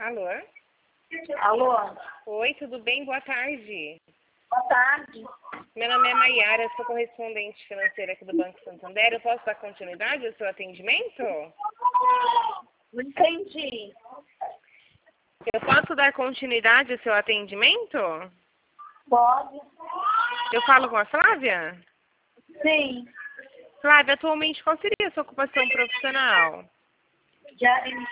Alô? Alô? Oi, tudo bem? Boa tarde. Boa tarde. Meu nome é Maiara, sou correspondente financeira aqui do Banco Santander. Eu posso dar continuidade ao seu atendimento? Não entendi. Eu posso dar continuidade ao seu atendimento? Pode? Eu falo com a Flávia? Sim. Flávia, atualmente qual seria a sua ocupação profissional? Já